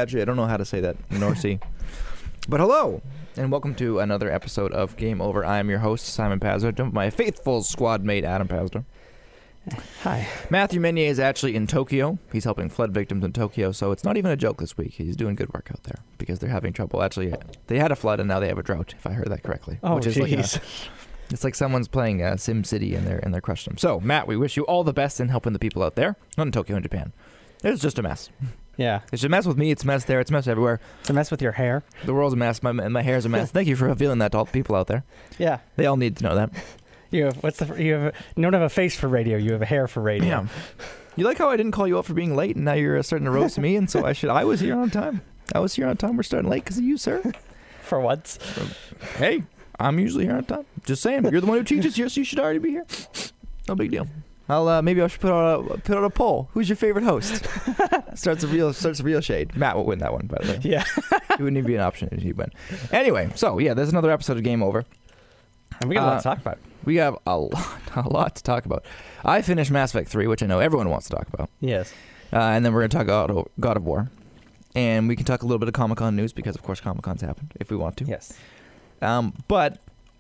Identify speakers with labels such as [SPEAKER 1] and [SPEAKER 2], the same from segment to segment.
[SPEAKER 1] Actually, I don't know how to say that in North Sea. But hello, and welcome to another episode of Game Over. I am your host, Simon Pazder, my faithful squad mate, Adam Pazder.
[SPEAKER 2] Hi.
[SPEAKER 1] Matthew Meunier is actually in Tokyo. He's helping flood victims in Tokyo, so it's not even a joke this week. He's doing good work out there because they're having trouble. Actually, they had a flood and now they have a drought, if I heard that correctly.
[SPEAKER 2] Oh,
[SPEAKER 1] which is
[SPEAKER 2] jeez.
[SPEAKER 1] It's like someone's playing Sim City and they're crushing them. So, Matt, we wish you all the best in helping the people out there. Not in Tokyo, in Japan. It's just a mess.
[SPEAKER 2] Yeah.
[SPEAKER 1] It's a mess with me. It's a mess there. It's a mess everywhere.
[SPEAKER 2] It's a mess with your hair.
[SPEAKER 1] The world's a mess. My hair's a mess. Thank you for revealing that to all the people out there.
[SPEAKER 2] Yeah.
[SPEAKER 1] They all need to know that.
[SPEAKER 2] You don't have a face for radio. You have a hair for radio.
[SPEAKER 1] Yeah. You like how I didn't call you out for being late, and now you're starting to roast me, and so I was here on time. We're starting late because of you, sir.
[SPEAKER 2] For once.
[SPEAKER 1] Hey, I'm usually here on time. Just saying. You're the one who teaches here, so you should already be here. No big deal. Maybe I should put out a poll. Who's your favorite host? starts a real shade. Matt will win that one, by the way.
[SPEAKER 2] Yeah.
[SPEAKER 1] It wouldn't even be an option if he'd win. Anyway, so yeah, there's another episode of Game Over.
[SPEAKER 2] And we got a lot to talk about.
[SPEAKER 1] We have a lot to talk about. I finished Mass Effect 3, which I know everyone wants to talk about.
[SPEAKER 2] Yes.
[SPEAKER 1] And then we're going to talk God of War. And we can talk a little bit of Comic-Con news because, of course, Comic-Con's happened if we want to.
[SPEAKER 2] Yes.
[SPEAKER 1] But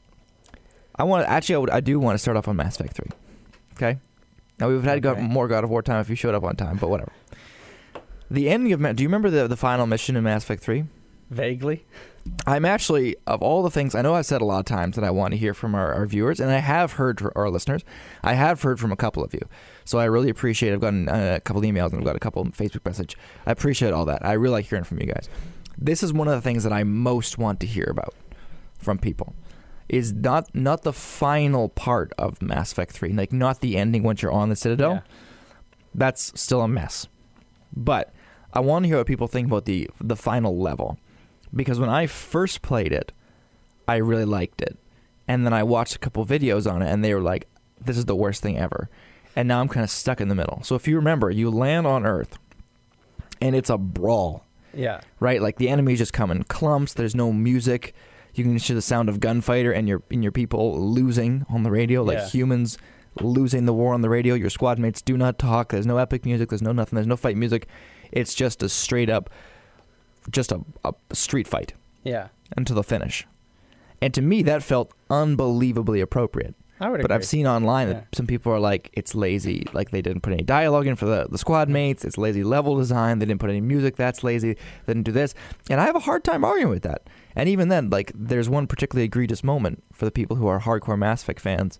[SPEAKER 1] I do want to start off on Mass Effect 3. Okay? Now, we've had more God of War time if you showed up on time, but whatever. The ending of... Do you remember the final mission in Mass Effect 3?
[SPEAKER 2] Vaguely.
[SPEAKER 1] I'm actually, of all the things, I know I've said a lot of times that I want to hear from our viewers, and I have heard from our listeners. I have heard from a couple of you. So I really appreciate it. I've gotten a couple of emails and I've got a couple of Facebook messages. I appreciate all that. I really like hearing from you guys. This is one of the things that I most want to hear about from people. Is not the final part of Mass Effect 3, like not the ending once you're on the Citadel.
[SPEAKER 2] Yeah.
[SPEAKER 1] That's still a mess. But I want to hear what people think about the final level. Because when I first played it, I really liked it. And then I watched a couple videos on it, and they were like, this is the worst thing ever. And now I'm kind of stuck in the middle. So if you remember, you land on Earth, and it's a brawl.
[SPEAKER 2] Yeah.
[SPEAKER 1] Right? Like, the enemies just come in clumps. There's no music. You can hear the sound of gunfighter and your people losing on the radio, like humans losing the war on the radio. Your squad mates do not talk. There's no epic music. There's no nothing. There's no fight music. It's just a straight up... just a street fight.
[SPEAKER 2] Yeah.
[SPEAKER 1] Until the finish. And to me, that felt unbelievably appropriate.
[SPEAKER 2] I would agree.
[SPEAKER 1] But I've seen online that some people are like, it's lazy. Like, they didn't put any dialogue in for the squad mates. It's lazy level design. They didn't put any music. That's lazy. They didn't do this. And I have a hard time arguing with that. And even then, like, there's one particularly egregious moment for the people who are hardcore Mass Effect fans.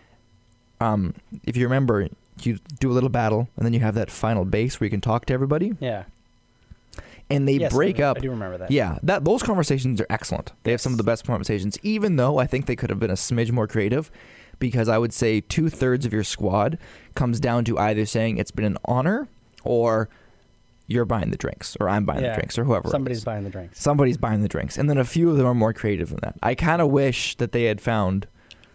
[SPEAKER 1] If you remember, you do a little battle, and then you have that final base where you can talk to everybody.
[SPEAKER 2] Yeah.
[SPEAKER 1] And they break up.
[SPEAKER 2] I do remember that.
[SPEAKER 1] Yeah, those conversations are excellent. They have some of the best conversations, even though I think they could have been a smidge more creative, because I would say 2/3 of your squad comes down to either saying it's been an honor or you're buying the drinks, or I'm buying the drinks, or whoever.
[SPEAKER 2] Somebody's buying the drinks.
[SPEAKER 1] Somebody's buying the drinks. And then a few of them are more creative than that. I kind of wish that they had found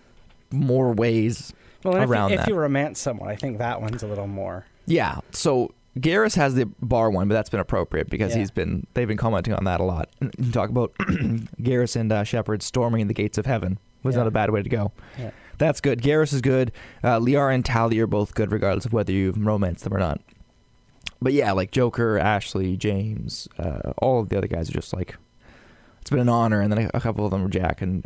[SPEAKER 1] more ways around that.
[SPEAKER 2] If you romance someone, I think that one's a little more.
[SPEAKER 1] Yeah, so... Garrus has the bar one, but that's been appropriate because they've been commenting on that a lot. You talk about Garrus and Shepard storming the gates of heaven was not a bad way to go. Yeah. That's good. Garrus is good. Liara and Tali are both good, regardless of whether you've romanced them or not. But yeah, like Joker, Ashley, James, all of the other guys are just like, it's been an honor. And then a couple of them are Jack and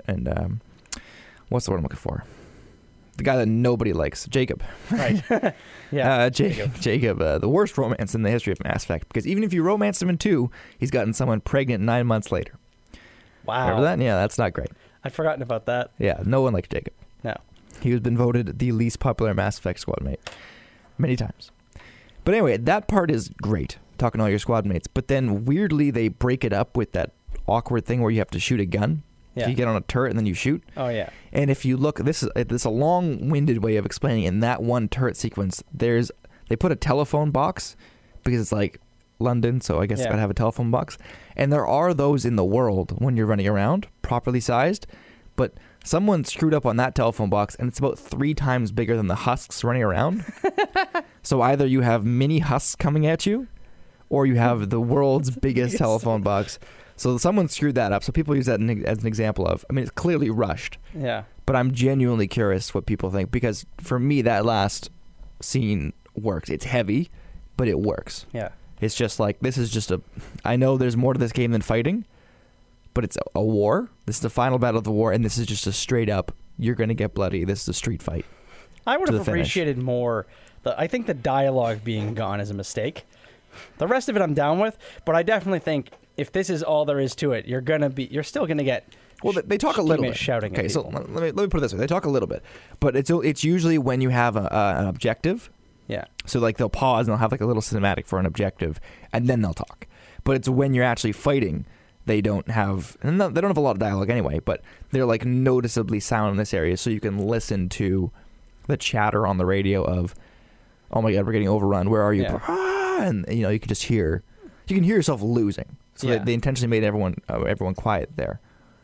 [SPEAKER 1] what's the word I'm looking for? The guy that nobody likes, Jacob.
[SPEAKER 2] Right. Yeah.
[SPEAKER 1] Jacob, the worst romance in the history of Mass Effect. Because even if you romanced him in 2, he's gotten someone pregnant 9 months later.
[SPEAKER 2] Wow.
[SPEAKER 1] Remember that? Yeah, that's not great.
[SPEAKER 2] I'd forgotten about that.
[SPEAKER 1] Yeah, no one likes Jacob.
[SPEAKER 2] No.
[SPEAKER 1] He has been voted the least popular Mass Effect squad mate many times. But anyway, that part is great, talking to all your squad mates. But then weirdly, they break it up with that awkward thing where you have to shoot a gun. Yeah. So you get on a turret and then you shoot.
[SPEAKER 2] Oh, yeah.
[SPEAKER 1] And if you look, this is a long-winded way of explaining. In that one turret sequence, they put a telephone box because it's like London, so I guess it's got to have a telephone box. And there are those in the world when you're running around, properly sized. But someone screwed up on that telephone box, and it's about 3 times bigger than the husks running around. So either you have mini husks coming at you, or you have the world's biggest telephone box. So someone screwed that up. So people use that as an example of, I mean, it's clearly rushed.
[SPEAKER 2] Yeah.
[SPEAKER 1] But I'm genuinely curious what people think, because for me, that last scene works. It's heavy, but it works.
[SPEAKER 2] Yeah.
[SPEAKER 1] It's just like, this is just I know there's more to this game than fighting, but it's a war. This is the final battle of the war, and this is just a straight up, you're going to get bloody. This is a street fight.
[SPEAKER 2] I would have appreciated more. I think the dialogue being gone is a mistake. The rest of it I'm down with, but I definitely think if this is all there is to it, you're still gonna get.
[SPEAKER 1] Well, they talk a little bit.
[SPEAKER 2] Shouting.
[SPEAKER 1] Okay, so let me put it this way: they talk a little bit, but it's usually when you have an objective.
[SPEAKER 2] Yeah.
[SPEAKER 1] So like they'll pause and they'll have like a little cinematic for an objective, and then they'll talk. But it's when you're actually fighting, they don't have a lot of dialogue anyway. But they're like noticeably silent in this area, so you can listen to the chatter on the radio of, "Oh my God, we're getting overrun. Where are you?"
[SPEAKER 2] Yeah.
[SPEAKER 1] And you can just hear, you can hear yourself losing. So they intentionally made everyone quiet there.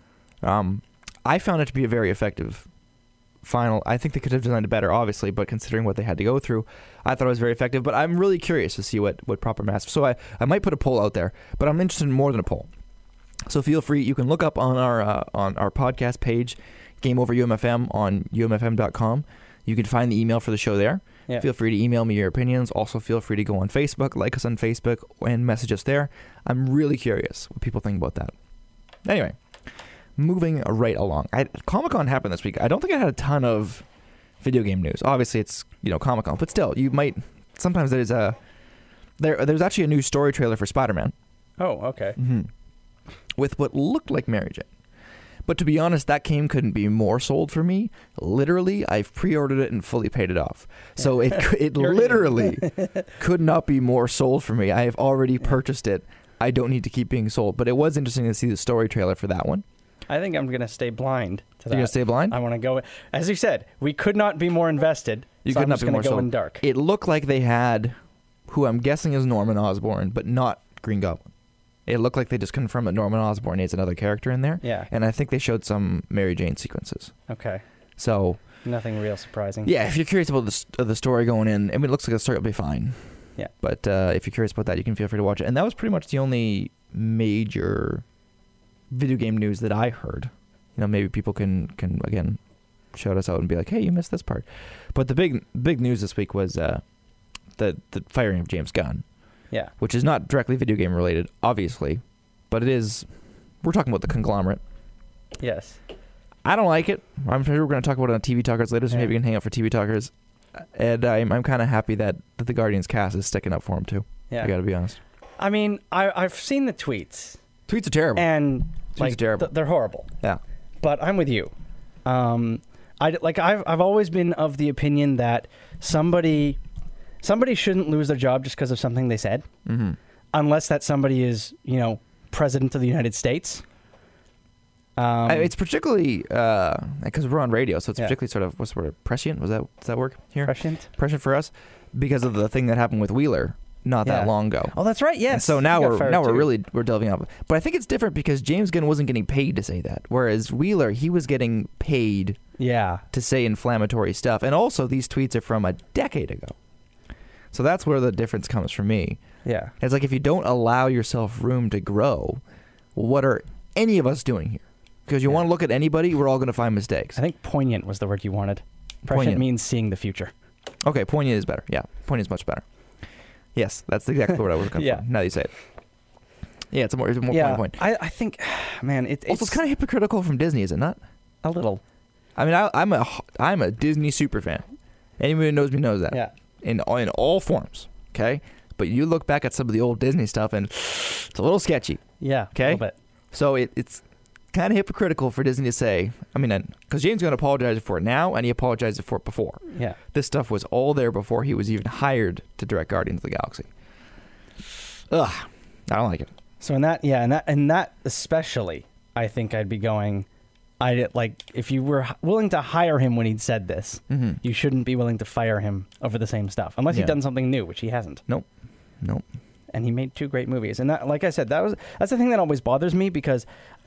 [SPEAKER 1] I found it to be a very effective final. I think they could have designed it better, obviously, but considering what they had to go through, I thought it was very effective. But I'm really curious to see what proper mass. So I might put a poll out there, but I'm interested in more than a poll. So feel free. You can look up on our podcast page, Game Over UMFM on umfm.com. You can find the email for the show there.
[SPEAKER 2] Yeah.
[SPEAKER 1] Feel free to email me your opinions. Also, feel free to go on Facebook, like us on Facebook, and message us there. I'm really curious what people think about that. Anyway, moving right along. Comic-Con happened this week. I don't think I had a ton of video game news. Obviously, it's Comic-Con, but still, you might. Sometimes there's actually a new story trailer for Spider-Man.
[SPEAKER 2] Oh, okay.
[SPEAKER 1] Mm-hmm. With what looked like Mary Jane. But to be honest, that game couldn't be more sold for me. Literally, I've pre-ordered it and fully paid it off. So it literally could not be more sold for me. I have already purchased it. I don't need to keep being sold. But it was interesting to see the story trailer for that one.
[SPEAKER 2] I think I'm going to stay blind to that.
[SPEAKER 1] You're going to stay blind?
[SPEAKER 2] I want to go. As you said, we could not be more invested.
[SPEAKER 1] You
[SPEAKER 2] so
[SPEAKER 1] could
[SPEAKER 2] I'm
[SPEAKER 1] not
[SPEAKER 2] just
[SPEAKER 1] be more
[SPEAKER 2] go
[SPEAKER 1] sold.
[SPEAKER 2] in dark.
[SPEAKER 1] It looked like they had, who I'm guessing is Norman Osborn, but not Green Goblin. It looked like they just confirmed that Norman Osborn is another character in there.
[SPEAKER 2] Yeah.
[SPEAKER 1] And I think they showed some Mary Jane sequences.
[SPEAKER 2] Okay.
[SPEAKER 1] So.
[SPEAKER 2] Nothing real surprising.
[SPEAKER 1] Yeah, if you're curious about the story going in, I mean, it looks like the story will be fine.
[SPEAKER 2] Yeah.
[SPEAKER 1] But if you're curious about that, you can feel free to watch it. And that was pretty much the only major video game news that I heard. Maybe people can again, shout us out and be like, hey, you missed this part. But the big news this week was the firing of James Gunn.
[SPEAKER 2] Yeah.
[SPEAKER 1] Which is not directly video game related, obviously, but it is. We're talking about the conglomerate.
[SPEAKER 2] Yes.
[SPEAKER 1] I don't like it. I'm sure we're going to talk about it on TV Talkers later, so maybe we can hang out for TV Talkers. And I'm kind of happy that the Guardians cast is sticking up for him too. Yeah. I got to be honest.
[SPEAKER 2] I mean, I've seen the tweets.
[SPEAKER 1] Tweets are terrible.
[SPEAKER 2] And
[SPEAKER 1] tweets are terrible.
[SPEAKER 2] They're horrible.
[SPEAKER 1] Yeah.
[SPEAKER 2] But I'm with you. I've always been of the opinion that somebody shouldn't lose their job just because of something they said, unless that somebody is, president of the United States.
[SPEAKER 1] It's particularly because we're on radio, so it's particularly sort of what's the word, prescient. Does that work here? Prescient for us because of the thing that happened with Wheeler not that long ago.
[SPEAKER 2] Oh, that's right. Yes.
[SPEAKER 1] And so now we're delving up. But I think it's different because James Gunn wasn't getting paid to say that, whereas Wheeler, he was getting paid. Yeah. To say inflammatory stuff, and also these tweets are from a decade ago. So that's where the difference comes for me.
[SPEAKER 2] Yeah.
[SPEAKER 1] It's like if you don't allow yourself room to grow, what are any of us doing here? Because you want to look at anybody, we're all going to find mistakes.
[SPEAKER 2] I think poignant was the word you wanted. Prescient means seeing the future.
[SPEAKER 1] Okay, poignant is better. Yeah, poignant is much better. Yes, that's exactly what I was looking for. Now that you say it. Yeah, it's a more point.
[SPEAKER 2] I think, man, it's
[SPEAKER 1] kind of hypocritical from Disney, is it not?
[SPEAKER 2] A little.
[SPEAKER 1] I mean, I'm a Disney super fan. Anyone who knows me knows that.
[SPEAKER 2] Yeah.
[SPEAKER 1] In all forms, okay? But you look back at some of the old Disney stuff, and it's a little sketchy.
[SPEAKER 2] Yeah,
[SPEAKER 1] okay?
[SPEAKER 2] A little bit.
[SPEAKER 1] So it's kind of hypocritical for Disney to say, I mean, because James Gunn apologized for it now, and he apologized for it before.
[SPEAKER 2] Yeah.
[SPEAKER 1] This stuff was all there before he was even hired to direct Guardians of the Galaxy. Ugh, I don't like it.
[SPEAKER 2] So in that especially, I think I'd be going, if you were willing to hire him when he'd said this, you shouldn't be willing to fire him over the same stuff, unless he'd done something new, which he hasn't.
[SPEAKER 1] Nope.
[SPEAKER 2] And he made 2 great movies, and that, like I said, that's the thing that always bothers me because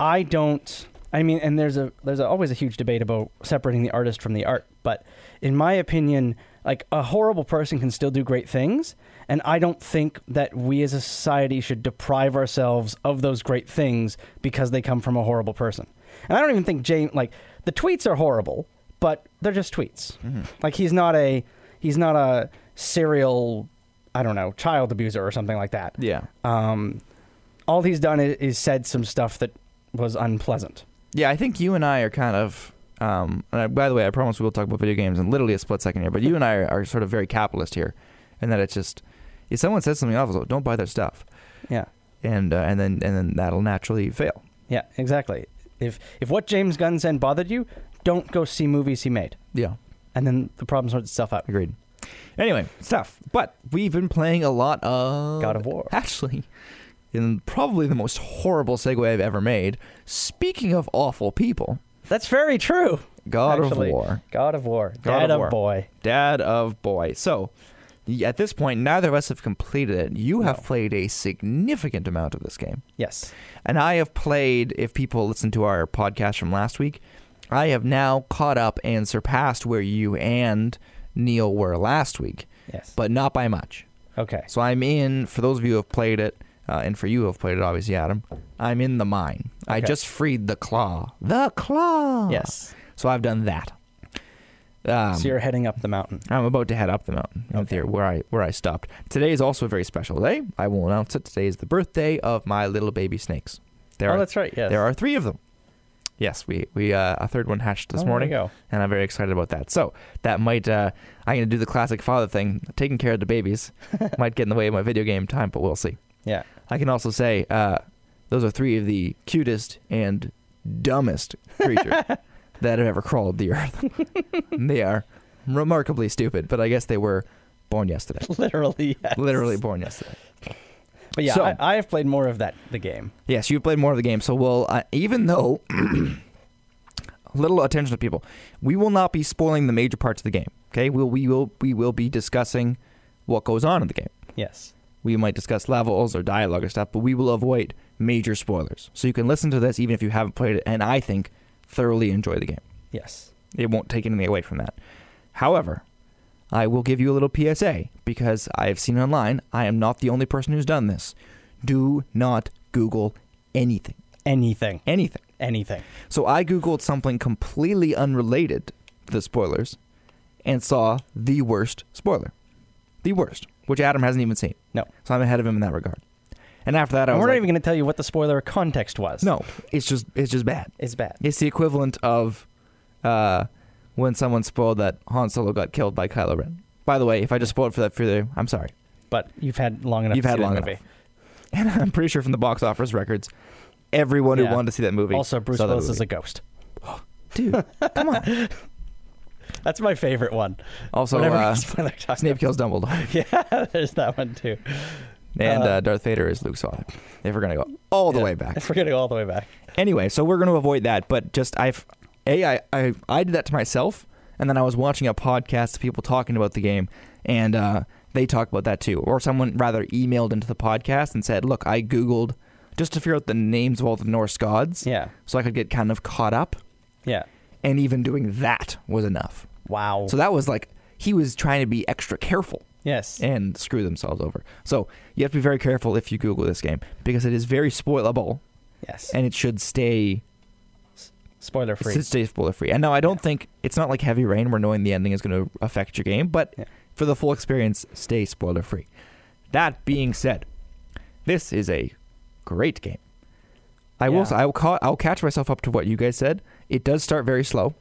[SPEAKER 2] and there's always a huge debate about separating the artist from the art, but in my opinion, like a horrible person can still do great things, and I don't think that we as a society should deprive ourselves of those great things because they come from a horrible person. And I don't even think the tweets are horrible, but they're just tweets. Like he's not a serial I don't know, child abuser or something like that.
[SPEAKER 1] Yeah.
[SPEAKER 2] All he's done is said some stuff that was unpleasant.
[SPEAKER 1] Yeah, I think you and I are kind of. By the way, I promise we will talk about video games in literally a split second here. But you and I are sort of very capitalist here, and that it's just if someone says something awful, don't buy their stuff.
[SPEAKER 2] Yeah.
[SPEAKER 1] And then that'll naturally fail.
[SPEAKER 2] Yeah, exactly. If what James Gunn said bothered you, don't go see movies he made.
[SPEAKER 1] Yeah.
[SPEAKER 2] And then the problem sorts itself out.
[SPEAKER 1] Agreed. Anyway, stuff. But we've been playing a lot of
[SPEAKER 2] God of War.
[SPEAKER 1] Actually, in probably the most horrible segue I've ever made. Speaking of awful people,
[SPEAKER 2] That's very true.
[SPEAKER 1] God of War.
[SPEAKER 2] God of War.
[SPEAKER 1] God
[SPEAKER 2] Dad
[SPEAKER 1] of
[SPEAKER 2] of
[SPEAKER 1] War.
[SPEAKER 2] boy.
[SPEAKER 1] Dad of Boy. So, at this point, neither of us have completed it. You have played a significant amount of this game.
[SPEAKER 2] Yes.
[SPEAKER 1] And I have played, if people listen to our podcast from last week, I have now caught up and surpassed where you and Neil were last week.
[SPEAKER 2] Yes.
[SPEAKER 1] But not by much.
[SPEAKER 2] Okay.
[SPEAKER 1] So I'm in, for those of you who have played it, and for you who have played it, obviously, Adam, I'm in the mine. I
[SPEAKER 2] Okay.
[SPEAKER 1] just freed the claw. The claw!
[SPEAKER 2] Yes.
[SPEAKER 1] So I've done that.
[SPEAKER 2] So you're heading up the mountain.
[SPEAKER 1] I'm about to head up the mountain in theory, where I stopped. Today is also a very special day. I will announce it. Today is the birthday of my little baby snakes.
[SPEAKER 2] That's right. Yes.
[SPEAKER 1] There are 3 of them. Yes, we a third one hatched this morning,
[SPEAKER 2] there you go.
[SPEAKER 1] and I'm very excited about that. So that might I'm going to do the classic father thing, taking care of the babies. Might get in the way of my video game time, but we'll see.
[SPEAKER 2] Yeah.
[SPEAKER 1] I can also say those are 3 of the cutest and dumbest creatures that have ever crawled the earth. They are remarkably stupid, but I guess they were born yesterday.
[SPEAKER 2] Literally, yes.
[SPEAKER 1] Literally born yesterday.
[SPEAKER 2] But yeah,
[SPEAKER 1] So-
[SPEAKER 2] I have played more of the game.
[SPEAKER 1] Yes, you've played more of the game, so we'll, even though, little attention to people, we will not be spoiling the major parts of the game, okay? We will be discussing what goes on in the game.
[SPEAKER 2] Yes.
[SPEAKER 1] We might discuss levels or dialogue or stuff, but we will avoid major spoilers. So you can listen to this even if you haven't played it, and I think thoroughly enjoy the game.
[SPEAKER 2] Yes.
[SPEAKER 1] It won't take anything away from that. However, I will give you a little PSA, because I have seen online, I am not the only person who's done this. Do not Google anything.
[SPEAKER 2] Anything.
[SPEAKER 1] Anything.
[SPEAKER 2] Anything.
[SPEAKER 1] So I Googled something completely unrelated to the spoilers and saw the worst spoiler. The worst, which Adam hasn't even seen.
[SPEAKER 2] No.
[SPEAKER 1] So I'm ahead of him in that regard. And after that, I
[SPEAKER 2] And
[SPEAKER 1] was
[SPEAKER 2] we're not
[SPEAKER 1] like,
[SPEAKER 2] even going to tell you what the spoiler context was.
[SPEAKER 1] no, it's just bad.
[SPEAKER 2] It's bad.
[SPEAKER 1] It's the equivalent of when someone spoiled that Han Solo got killed by Kylo Ren. By the way, if I just spoiled for that for you, I'm sorry.
[SPEAKER 2] But you've had long enough
[SPEAKER 1] You've
[SPEAKER 2] to
[SPEAKER 1] had
[SPEAKER 2] see
[SPEAKER 1] long
[SPEAKER 2] that movie.
[SPEAKER 1] enough. And I'm pretty sure from the box office records, everyone who
[SPEAKER 2] Yeah.
[SPEAKER 1] wanted to see that movie
[SPEAKER 2] Also, Bruce
[SPEAKER 1] saw that
[SPEAKER 2] Willis
[SPEAKER 1] movie.
[SPEAKER 2] is a ghost.
[SPEAKER 1] Dude, come on.
[SPEAKER 2] That's my favorite one.
[SPEAKER 1] Also,
[SPEAKER 2] Whenever spoiler talk.
[SPEAKER 1] Snape kills Dumbledore.
[SPEAKER 2] Yeah, there's that one too.
[SPEAKER 1] And Darth Vader is Luke's father. If we're going to go all the way back.
[SPEAKER 2] If we're going to go all the way back.
[SPEAKER 1] Anyway, so we're going to avoid that. But just, I did that to myself. And then I was watching a podcast of people talking about the game. And they talked about that too. Or someone rather emailed into the podcast and said, look, I Googled just to figure out the names of all the Norse gods.
[SPEAKER 2] Yeah.
[SPEAKER 1] So I could get kind of caught up.
[SPEAKER 2] Yeah.
[SPEAKER 1] And even doing that was enough.
[SPEAKER 2] Wow.
[SPEAKER 1] So that was like, he was trying to be extra careful.
[SPEAKER 2] Yes.
[SPEAKER 1] And screw themselves over. So you have to be very careful if you Google this game, because it is very spoilable.
[SPEAKER 2] Yes.
[SPEAKER 1] And it should stay
[SPEAKER 2] Spoiler free.
[SPEAKER 1] It should stay spoiler free. And now I don't think it's not like Heavy Rain where knowing the ending is going to affect your game, but for the full experience, stay spoiler free. That being said, this is a great game. I'll catch myself up to what you guys said. It does start very slow.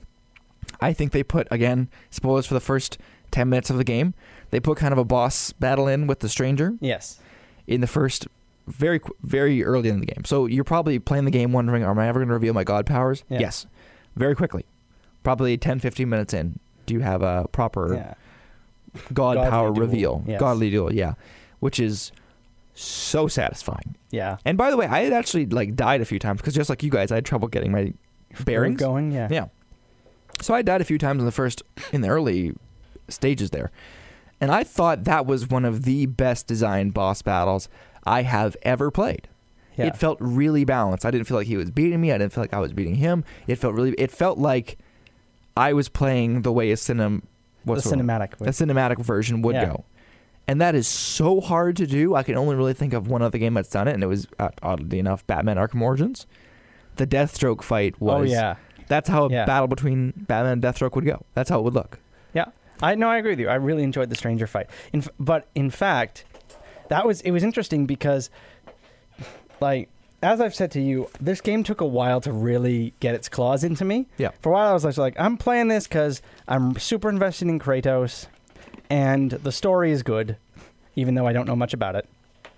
[SPEAKER 1] I think they put, again, spoilers for the first 10 minutes of the game. They put kind of a boss battle in with the stranger.
[SPEAKER 2] Yes.
[SPEAKER 1] In the first, very early in the game. So you're probably playing the game wondering, am I ever going to reveal my god powers?
[SPEAKER 2] Yeah.
[SPEAKER 1] Yes. Very quickly. Probably 10, 15 minutes in. Do you have a proper god power
[SPEAKER 2] duel.
[SPEAKER 1] reveal?
[SPEAKER 2] Yes.
[SPEAKER 1] Godly duel, yeah. Which is so satisfying.
[SPEAKER 2] Yeah.
[SPEAKER 1] And by the way, I had actually died a few times because just like you guys, I had trouble getting my bearings
[SPEAKER 2] going. Yeah.
[SPEAKER 1] Yeah. So I died a few times in the early stages there. And I thought that was one of the best designed boss battles I have ever played.
[SPEAKER 2] Yeah.
[SPEAKER 1] It felt really balanced. I didn't feel like he was beating me. I didn't feel like I was beating him. It felt like I was playing the way a cinematic version would go. And that is so hard to do. I can only really think of one other game that's done it, and it was, oddly enough, Batman Arkham Origins. The Deathstroke fight was...
[SPEAKER 2] Oh, yeah.
[SPEAKER 1] That's how a battle between Batman and Deathstroke would go. That's how it would look.
[SPEAKER 2] Yeah. I agree with you. I really enjoyed the Stranger fight. But in fact, it was interesting because, like, as I've said to you, this game took a while to really get its claws into me.
[SPEAKER 1] Yeah.
[SPEAKER 2] For a while, I was like, I'm playing this because I'm super invested in Kratos, and the story is good, even though I don't know much about it.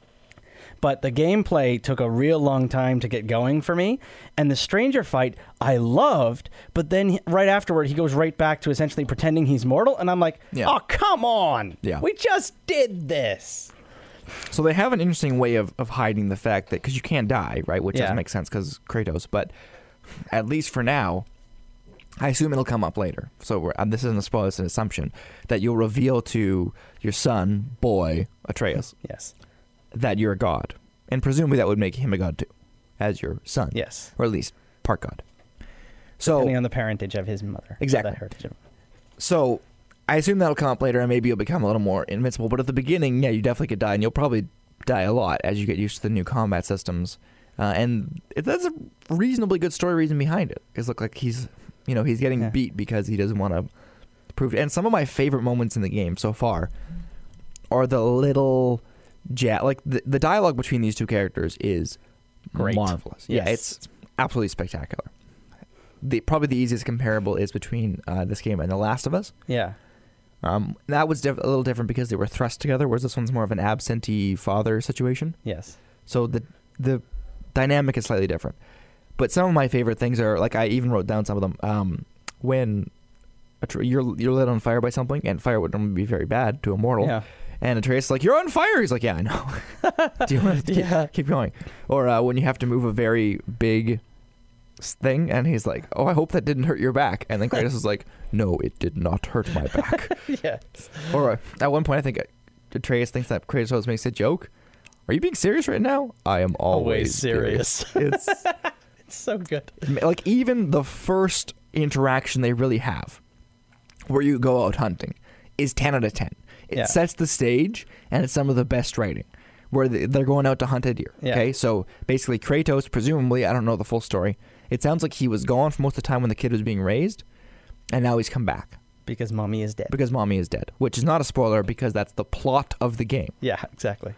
[SPEAKER 2] But the gameplay took a real long time to get going for me, and the Stranger fight I loved, but then right afterward, he goes right back to essentially pretending he's mortal, and I'm like, oh, come on!
[SPEAKER 1] Yeah.
[SPEAKER 2] We just did this!
[SPEAKER 1] So they have an interesting way of hiding the fact that, because you can't die, right? Which
[SPEAKER 2] Yeah.
[SPEAKER 1] doesn't make sense because Kratos, but at least for now, I assume it'll come up later. So this isn't a spoiler, it's an assumption that you'll reveal to your son, boy, Atreus,
[SPEAKER 2] Yes.
[SPEAKER 1] that you're a god. And presumably that would make him a god too, as your son.
[SPEAKER 2] Yes.
[SPEAKER 1] Or at least part god. So
[SPEAKER 2] Depending on the parentage of his mother.
[SPEAKER 1] Exactly.
[SPEAKER 2] That heritage of-
[SPEAKER 1] So I assume that'll come up later, and maybe you'll become a little more invincible. But at the beginning, yeah, you definitely could die, and you'll probably die a lot as you get used to the new combat systems. And that's a reasonably good story reason behind it. Because look, like he's getting beat because he doesn't want to prove it. And some of my favorite moments in the game so far are the little like the dialogue between these two characters is
[SPEAKER 2] Great.
[SPEAKER 1] marvelous.
[SPEAKER 2] Yes.
[SPEAKER 1] Yeah, it's absolutely spectacular. Probably the easiest comparable is between this game and The Last of Us.
[SPEAKER 2] Yeah.
[SPEAKER 1] That was a little different because they were thrust together, whereas this one's more of an absentee father situation.
[SPEAKER 2] Yes.
[SPEAKER 1] So the dynamic is slightly different. But some of my favorite things are, like, I even wrote down some of them. When you're lit on fire by something, and fire would normally be very bad to a mortal.
[SPEAKER 2] Yeah.
[SPEAKER 1] And Atreus is like, you're on fire. He's like, yeah, I know. Do you want to keep going? Or when you have to move a very big thing, and he's like, oh, I hope that didn't hurt your back. And then Kratos is like, no, it did not hurt my back.
[SPEAKER 2] Yes.
[SPEAKER 1] Or at one point, I think Atreus thinks that Kratos makes a joke. Are you being serious right now? I am always
[SPEAKER 2] serious.
[SPEAKER 1] It's
[SPEAKER 2] It's so good.
[SPEAKER 1] like even the first interaction they really have, where you go out hunting, is 10 out of 10. It sets the stage, and it's some of the best writing, where they're going out to hunt a deer.
[SPEAKER 2] Yeah.
[SPEAKER 1] Okay, so basically Kratos, presumably, I don't know the full story, it sounds like he was gone for most of the time when the kid was being raised, and now he's come back.
[SPEAKER 2] Because mommy is dead.
[SPEAKER 1] Because mommy is dead, which is not a spoiler because that's the plot of the game.
[SPEAKER 2] Yeah, exactly.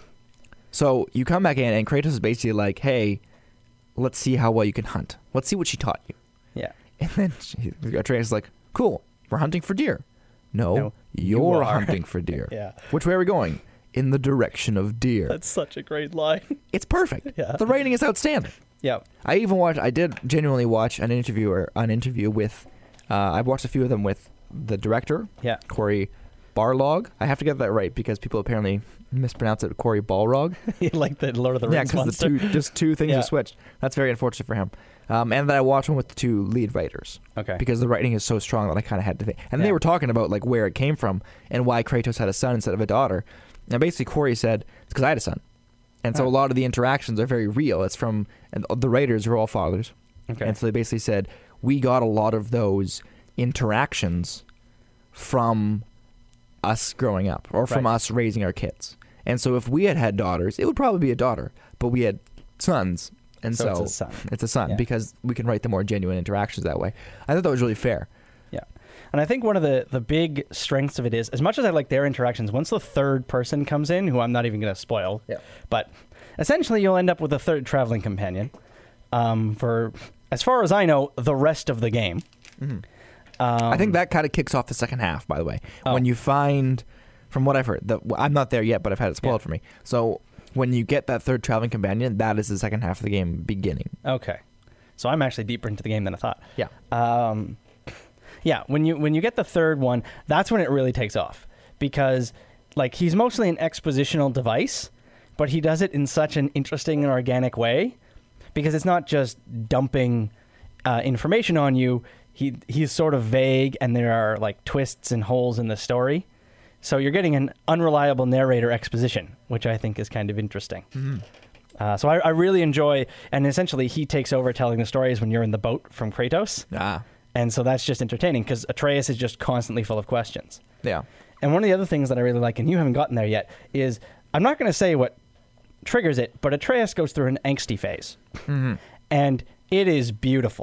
[SPEAKER 1] So you come back in, and Kratos is basically like, hey, let's see how well you can hunt. Let's see what she taught you.
[SPEAKER 2] Yeah.
[SPEAKER 1] And then Atreus is like, cool, we're hunting for deer. No,
[SPEAKER 2] you
[SPEAKER 1] you're
[SPEAKER 2] are.
[SPEAKER 1] hunting for deer.
[SPEAKER 2] Yeah.
[SPEAKER 1] Which way are we going? In the direction of deer.
[SPEAKER 2] That's such a great line.
[SPEAKER 1] It's perfect.
[SPEAKER 2] Yeah.
[SPEAKER 1] The writing is outstanding.
[SPEAKER 2] Yeah.
[SPEAKER 1] I did genuinely watch an interview with, I've watched a few of them with the director,
[SPEAKER 2] Yeah.
[SPEAKER 1] Cory Barlog. I have to get that right because people apparently mispronounce it Cory Balrog.
[SPEAKER 2] Like the Lord of the Rings
[SPEAKER 1] Yeah,
[SPEAKER 2] monster.
[SPEAKER 1] because two things are switched. That's very unfortunate for him. And then I watched one with the two lead writers.
[SPEAKER 2] Okay.
[SPEAKER 1] Because the writing is so strong that I kind of had to think. And they were talking about like where it came from and why Kratos had a son instead of a daughter. And basically Cory said, it's because I had a son. And so a lot of the interactions are very real. It's from, and the writers are all fathers.
[SPEAKER 2] Okay.
[SPEAKER 1] And so they basically said, we got a lot of those interactions from us growing up or from us raising our kids. And so if we had daughters, it would probably be a daughter. But we had sons. And so
[SPEAKER 2] it's a son.
[SPEAKER 1] It's a son
[SPEAKER 2] Yeah.
[SPEAKER 1] because we can write the more genuine interactions that way. I thought that was really fair.
[SPEAKER 2] Yeah. And I think one of the big strengths of it is, as much as I like their interactions, once the third person comes in, who I'm not even going to spoil, but essentially you'll end up with a third traveling companion for, as far as I know, the rest of the game.
[SPEAKER 1] Mm-hmm. I think that kind of kicks off the second half, by the way. When you find, from what I've heard, I'm not there yet, but I've had it spoiled for me. So when you get that third traveling companion, that is the second half of the game beginning.
[SPEAKER 2] Okay. So I'm actually deeper into the game than I thought.
[SPEAKER 1] Yeah.
[SPEAKER 2] Yeah, when you get the third one, that's when it really takes off. Because like he's mostly an expositional device, but he does it in such an interesting and organic way. Because it's not just dumping information on you. He's sort of vague, and there are like twists and holes in the story. So you're getting an unreliable narrator exposition, which I think is kind of interesting. Mm-hmm. So I really enjoy, and essentially he takes over telling the stories when you're in the boat from Kratos. And so that's just entertaining because Atreus is just constantly full of questions.
[SPEAKER 1] Yeah.
[SPEAKER 2] And one of the other things that I really like, and you haven't gotten there yet, is I'm not going to say what triggers it, but Atreus goes through an angsty phase. Mm-hmm. And it is beautiful.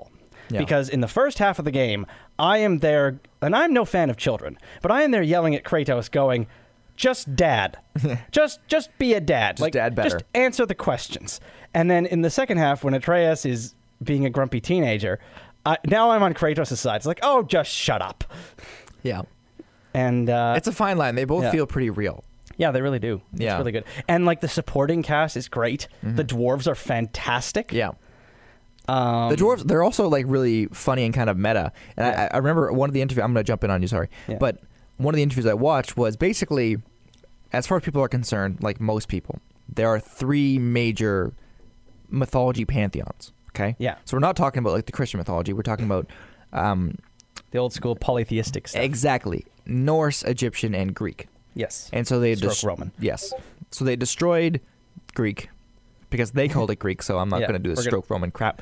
[SPEAKER 1] Yeah.
[SPEAKER 2] Because in the first half of the game, I am there, and I'm no fan of children, but I am there yelling at Kratos going, just dad. just be a dad.
[SPEAKER 1] Just dad better.
[SPEAKER 2] Just answer the questions. And then in the second half, when Atreus is being a grumpy teenager, now I'm on Kratos' side. It's like, oh, just shut up.
[SPEAKER 1] Yeah.
[SPEAKER 2] And
[SPEAKER 1] it's a fine line. They both feel pretty real.
[SPEAKER 2] Yeah, they really do.
[SPEAKER 1] Yeah.
[SPEAKER 2] It's really good. And like the supporting cast is great. The dwarves are fantastic.
[SPEAKER 1] Yeah. The dwarves, they're also like really funny and kind of meta. And I remember one of the interviews, I'm going to jump in on you, sorry.
[SPEAKER 2] Yeah.
[SPEAKER 1] But one of the interviews I watched was basically, as far as people are concerned, like most people, there are 3 major mythology pantheons. Okay?
[SPEAKER 2] Yeah.
[SPEAKER 1] So we're not talking about like the Christian mythology. We're talking about
[SPEAKER 2] The old school polytheistic stuff.
[SPEAKER 1] exactly Norse, Egyptian, and Greek.
[SPEAKER 2] Yes.
[SPEAKER 1] And so they
[SPEAKER 2] Stroke Roman.
[SPEAKER 1] Yes. So they destroyed Greek because they called it Greek. So I'm not going to do the stroke Roman crap.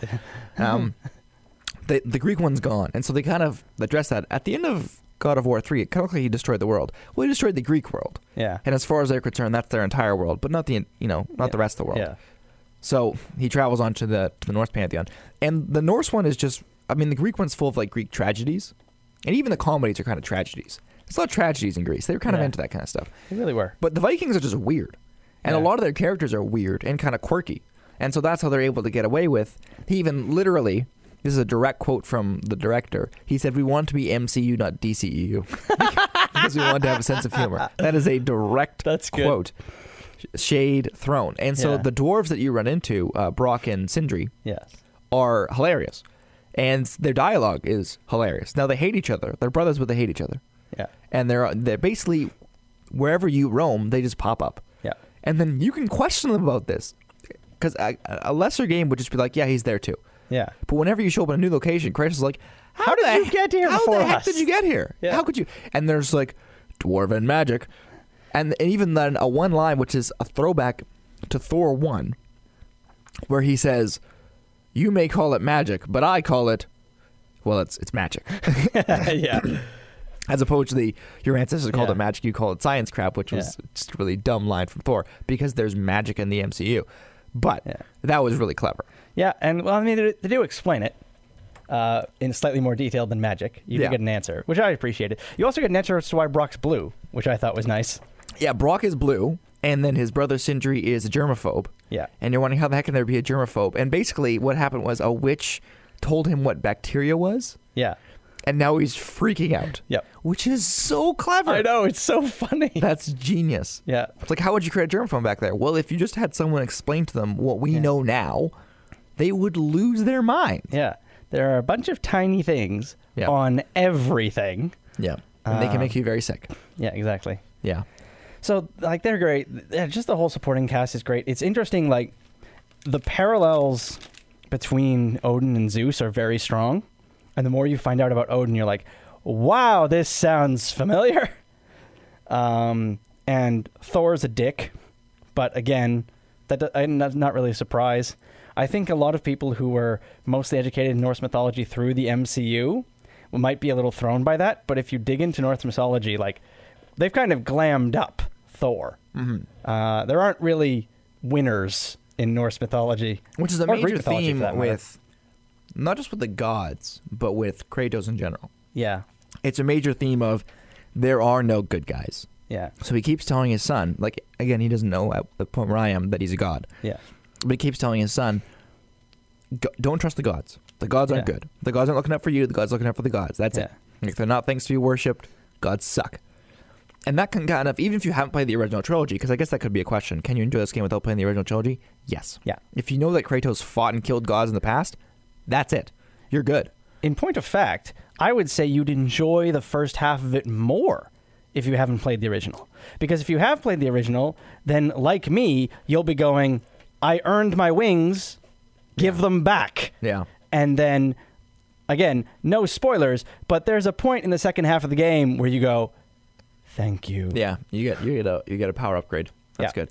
[SPEAKER 1] The Greek one's gone, and so they kind of address that at the end of God of War 3. It kind of like he destroyed the world. Well, he destroyed the Greek world.
[SPEAKER 2] Yeah.
[SPEAKER 1] And as far as they're concerned, that's their entire world, but not the the rest of the world.
[SPEAKER 2] Yeah.
[SPEAKER 1] So he travels on to the Norse pantheon, and the Norse one is just. I mean, the Greek one's full of like Greek tragedies, and even the comedies are kind of tragedies. There's a lot of tragedies in Greece. They were kind of into that kind of stuff.
[SPEAKER 2] They really were.
[SPEAKER 1] But the Vikings are just weird, and a lot of their characters are weird and kind of quirky, and so that's how they're able to get away with. He even literally. This is a direct quote from the director. He said, "We want to be MCU, not DCEU," because we want to have a sense of humor. That is a direct quote. Shade thrown. And so the dwarves that you run into, Brock and Sindri, are hilarious. And their dialogue is hilarious. Now, they hate each other. They're brothers, but they hate each other.
[SPEAKER 2] Yeah.
[SPEAKER 1] And they're basically, wherever you roam, they just pop up.
[SPEAKER 2] Yeah.
[SPEAKER 1] And then you can question them about this. Because a lesser game would just be like, yeah, he's there too.
[SPEAKER 2] Yeah.
[SPEAKER 1] But whenever you show up in a new location, Kratos is like,
[SPEAKER 2] how did you get here before us?
[SPEAKER 1] How the heck did you get here?
[SPEAKER 2] Yeah.
[SPEAKER 1] How could you? And there's like, dwarven magic. And even then, a one line, which is a throwback to Thor 1, where he says, "You may call it magic, but I call it, well, it's magic."
[SPEAKER 2] Yeah.
[SPEAKER 1] As opposed to your ancestors called it magic, you call it science crap, which was just a really dumb line from Thor, because there's magic in the MCU. But that was really clever.
[SPEAKER 2] Yeah, and well, I mean, they do explain it in slightly more detail than magic. You do get an answer, which I appreciated. You also get an answer as to why Brock's blue, which I thought was nice.
[SPEAKER 1] Yeah, Brock is blue, and then his brother Sindri is a germaphobe.
[SPEAKER 2] Yeah.
[SPEAKER 1] And you're wondering, how the heck can there be a germaphobe? And basically what happened was a witch told him what bacteria was.
[SPEAKER 2] Yeah.
[SPEAKER 1] And now he's freaking out.
[SPEAKER 2] Yep.
[SPEAKER 1] Which is so clever.
[SPEAKER 2] I know, it's so funny.
[SPEAKER 1] That's genius.
[SPEAKER 2] Yeah.
[SPEAKER 1] It's like, how would you create a germaphobe back there? Well, if you just had someone explain to them what we know now, they would lose their mind.
[SPEAKER 2] Yeah. There are a bunch of tiny things on everything.
[SPEAKER 1] Yeah. And they can make you very sick.
[SPEAKER 2] Yeah, exactly.
[SPEAKER 1] Yeah.
[SPEAKER 2] So, like, they're great. Just the whole supporting cast is great. It's interesting, like, the parallels between Odin and Zeus are very strong. And the more you find out about Odin, you're like, wow, this sounds familiar. And Thor's a dick. But again, that's not really a surprise. I think a lot of people who were mostly educated in Norse mythology through the MCU might be a little thrown by that. But if you dig into Norse mythology, like, they've kind of glammed up Thor. Mm-hmm. There aren't really winners in Norse mythology.
[SPEAKER 1] Which is a major theme with, not just with the gods, but with Kratos in general.
[SPEAKER 2] Yeah.
[SPEAKER 1] It's a major theme of, there are no good guys.
[SPEAKER 2] Yeah.
[SPEAKER 1] So he keeps telling his son, like, again, he doesn't know at the point where I am that he's a god.
[SPEAKER 2] Yeah.
[SPEAKER 1] But he keeps telling his son, don't trust the gods. The gods aren't good. The gods aren't looking out for you. The gods are looking out for the gods. That's it. If they're not things to be worshipped, gods suck. And that can kind of, even if you haven't played the original trilogy, because I guess that could be a question, can you enjoy this game without playing the original trilogy? Yes.
[SPEAKER 2] Yeah.
[SPEAKER 1] If you know that Kratos fought and killed gods in the past, that's it. You're good.
[SPEAKER 2] In point of fact, I would say you'd enjoy the first half of it more if you haven't played the original. Because if you have played the original, then like me, you'll be going, I earned my wings, give them back.
[SPEAKER 1] Yeah.
[SPEAKER 2] And then, again, no spoilers, but there's a point in the second half of the game where you go, thank you.
[SPEAKER 1] Yeah, you get a power upgrade. That's good.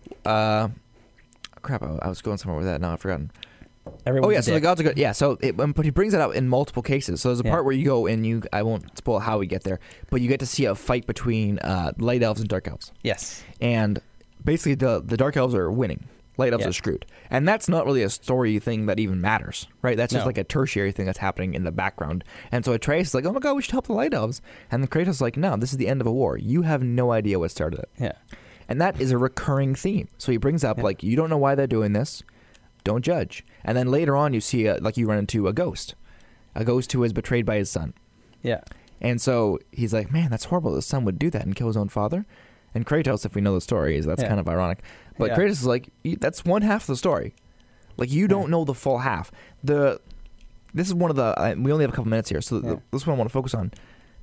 [SPEAKER 1] Crap, I was going somewhere with that. Now I've forgotten. So the gods are good. Yeah, but he brings it up in multiple cases. So there's a part where you go and I won't spoil how we get there, but you get to see a fight between light elves and dark elves.
[SPEAKER 2] Yes.
[SPEAKER 1] And basically the dark elves are winning. Light elves
[SPEAKER 2] Yeah.
[SPEAKER 1] are screwed. And that's not really a story thing that even matters, right? That's just
[SPEAKER 2] No.
[SPEAKER 1] like a tertiary thing that's happening in the background. And so Atreus is like, oh my god, we should help the Light elves. And then Kratos is like, no, this is the end of a war. You have no idea what started it.
[SPEAKER 2] Yeah.
[SPEAKER 1] And that is a recurring theme. So he brings up,
[SPEAKER 2] Yeah.
[SPEAKER 1] like, you don't know why they're doing this. Don't judge. And then later on, you see, like, you run into a ghost who is betrayed by his son.
[SPEAKER 2] Yeah.
[SPEAKER 1] And so he's like, man, that's horrible. His son would do that and kill his own father. And Kratos, if we know the story, that's
[SPEAKER 2] Yeah.
[SPEAKER 1] kind of ironic. But
[SPEAKER 2] Yeah.
[SPEAKER 1] Kratos is like, that's one half of the story. Like, you don't know the full half. This is one of the, we only have a couple minutes here, so
[SPEAKER 2] Yeah.
[SPEAKER 1] this is what I want to focus on.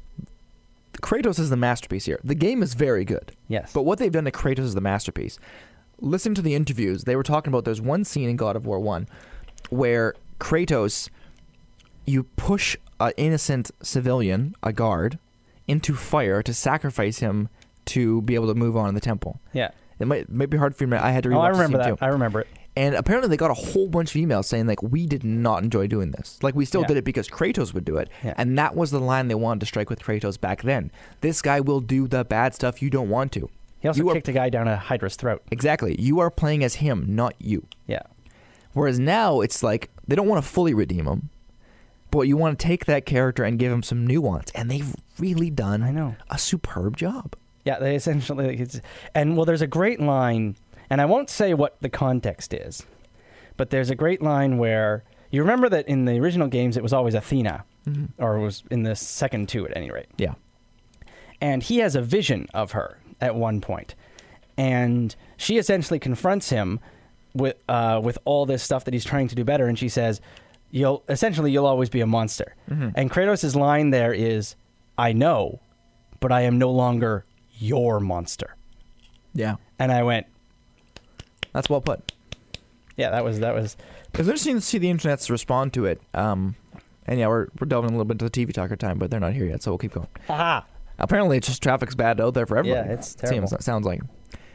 [SPEAKER 1] Kratos is the masterpiece here. The game is very good.
[SPEAKER 2] Yes.
[SPEAKER 1] But what they've done to Kratos is the masterpiece. Listen to the interviews. They were talking about there's one scene in God of War 1 where Kratos, you push an innocent civilian, a guard, into fire to sacrifice him to be able to move on in the temple.
[SPEAKER 2] Yeah.
[SPEAKER 1] It might be hard for me. I had to rewatch
[SPEAKER 2] Oh, I
[SPEAKER 1] the
[SPEAKER 2] remember
[SPEAKER 1] scene
[SPEAKER 2] that.
[SPEAKER 1] too.
[SPEAKER 2] I remember it.
[SPEAKER 1] And apparently they got a whole bunch of emails saying, like, we did not enjoy doing this. Like, we still
[SPEAKER 2] Yeah.
[SPEAKER 1] did it because Kratos would do it.
[SPEAKER 2] Yeah.
[SPEAKER 1] And that was the line they wanted to strike with Kratos back then. This guy will do the bad stuff you don't want to.
[SPEAKER 2] He also
[SPEAKER 1] You are-
[SPEAKER 2] kicked a guy down a Hydra's throat.
[SPEAKER 1] Exactly. You are playing as him, not you.
[SPEAKER 2] Yeah.
[SPEAKER 1] Whereas now it's like they don't want to fully redeem him, but you want to take that character and give him some nuance. And they've really done
[SPEAKER 2] I know.
[SPEAKER 1] a superb job.
[SPEAKER 2] Yeah, they essentially, there's a great line, and I won't say what the context is, but there's a great line where you remember that in the original games it was always Athena, or it was in the second two at any rate.
[SPEAKER 1] Yeah.
[SPEAKER 2] And he has a vision of her at one point, and she essentially confronts him with all this stuff that he's trying to do better, and she says, "You'll always be a monster." And Kratos' line there is, "I know, but I am no longer your monster."
[SPEAKER 1] Yeah.
[SPEAKER 2] And I went,
[SPEAKER 1] That's well put.
[SPEAKER 2] yeah, that was.
[SPEAKER 1] It's interesting to see the internet's respond to it. And yeah, we're delving a little bit into the TV talker time, but they're not here yet, so we'll keep going.
[SPEAKER 2] haha.
[SPEAKER 1] Apparently, it's just traffic's bad out there for everyone.
[SPEAKER 2] Yeah, it's terrible.
[SPEAKER 1] Sounds like.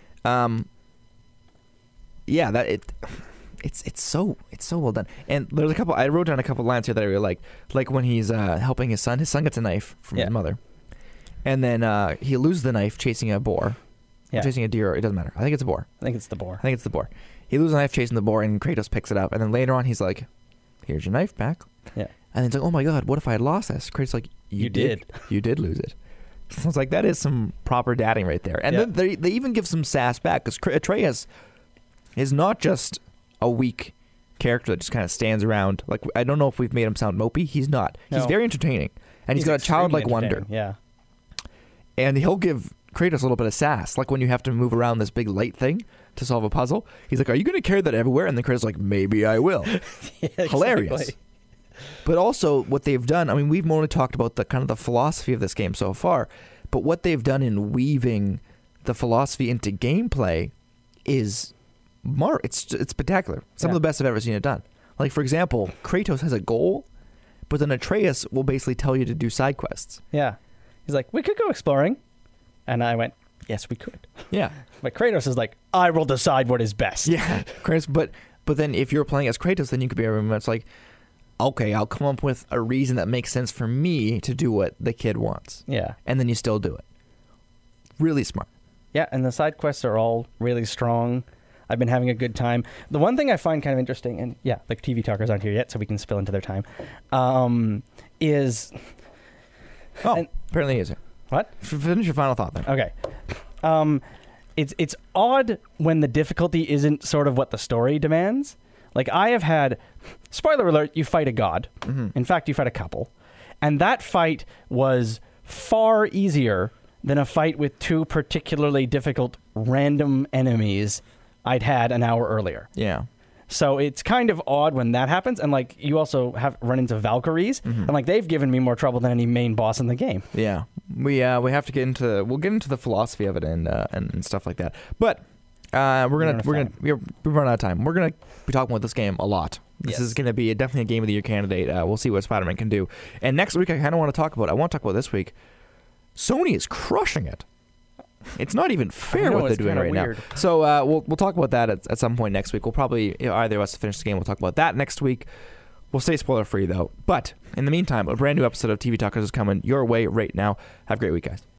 [SPEAKER 1] Yeah, it's so well done. And there's a couple. I wrote down a couple lines here that I really like when he's helping his son. His son gets a knife from
[SPEAKER 2] Yeah.
[SPEAKER 1] his mother, and then he loses the knife chasing a boar,
[SPEAKER 2] Yeah.
[SPEAKER 1] chasing a deer. It doesn't matter. I think it's a boar.
[SPEAKER 2] I think it's the boar.
[SPEAKER 1] I think it's the boar. He loses a knife chasing the boar, and Kratos picks it up. And then later on, he's like, "Here's your knife back."
[SPEAKER 2] Yeah.
[SPEAKER 1] And he's like, "Oh my god, what if I had lost this?" Kratos is like,
[SPEAKER 2] You did.
[SPEAKER 1] You did lose it." So I was like, that is some proper dadding right there. And
[SPEAKER 2] Yeah.
[SPEAKER 1] then they even give some sass back because Atreus is not just a weak character that just kind of stands around. Like, I don't know if we've made him sound mopey. He's not. He's
[SPEAKER 2] No.
[SPEAKER 1] very entertaining, and he's got a
[SPEAKER 2] extremely
[SPEAKER 1] childlike wonder.
[SPEAKER 2] entertaining. Yeah.
[SPEAKER 1] And he'll give Kratos a little bit of sass, like when you have to move around this big light thing to solve a puzzle. He's like, "Are you going to carry that everywhere?" And then Kratos is like, "Maybe I will."
[SPEAKER 2] Yeah,
[SPEAKER 1] Hilarious.
[SPEAKER 2] exactly.
[SPEAKER 1] But also what they've done, I mean, we've only talked about the kind of the philosophy of this game so far, but what they've done in weaving the philosophy into gameplay is it's spectacular. Some of
[SPEAKER 2] Yeah.
[SPEAKER 1] the best I've ever seen it done. Like, for example, Kratos has a goal, but then Atreus will basically tell you to do side quests.
[SPEAKER 2] Yeah. He's like, "We could go exploring," and I went, "Yes, we could."
[SPEAKER 1] Yeah.
[SPEAKER 2] But Kratos is like, "I will decide what is best."
[SPEAKER 1] Yeah. Kratos, but then if you're playing as Kratos, then you could be everyone that's like, okay, I'll come up with a reason that makes sense for me to do what the kid wants.
[SPEAKER 2] Yeah.
[SPEAKER 1] And then you still do it. Really smart.
[SPEAKER 2] Yeah, and the side quests are all really strong. I've been having a good time. The one thing I find kind of interesting, and yeah, the TV talkers aren't here yet, so we can spill into their time, is...
[SPEAKER 1] Oh,
[SPEAKER 2] And-
[SPEAKER 1] apparently he is here.
[SPEAKER 2] What?
[SPEAKER 1] Finish your final thought then.
[SPEAKER 2] Okay. It's odd when the difficulty isn't sort of what the story demands. Like, I have had... Spoiler alert, you fight a god. In fact, you fight a couple. And that fight was far easier than a fight with two particularly difficult random enemies I'd had an hour earlier.
[SPEAKER 1] Yeah.
[SPEAKER 2] So it's kind of odd when that happens. And, like, you also have run into Valkyries. And, like, they've given me more trouble than any main boss in the game.
[SPEAKER 1] Yeah. We have to get into... We'll get into the philosophy of it and stuff like that. But we've run out of time. We're gonna be talking about this game a lot. This
[SPEAKER 2] Yes.
[SPEAKER 1] is gonna be definitely a game of the year candidate. We'll see what Spider-Man can do. And next week, I kind of want to talk about this week. Sony is crushing it. It's not even fair
[SPEAKER 2] I know,
[SPEAKER 1] what they're
[SPEAKER 2] it's
[SPEAKER 1] doing
[SPEAKER 2] kinda
[SPEAKER 1] right
[SPEAKER 2] weird.
[SPEAKER 1] now. So we'll talk about that at some point next week. We'll probably either of us finish the game. We'll talk about that next week. We'll stay spoiler free though. But in the meantime, a brand new episode of TV Talkers is coming your way right now. Have a great week, guys.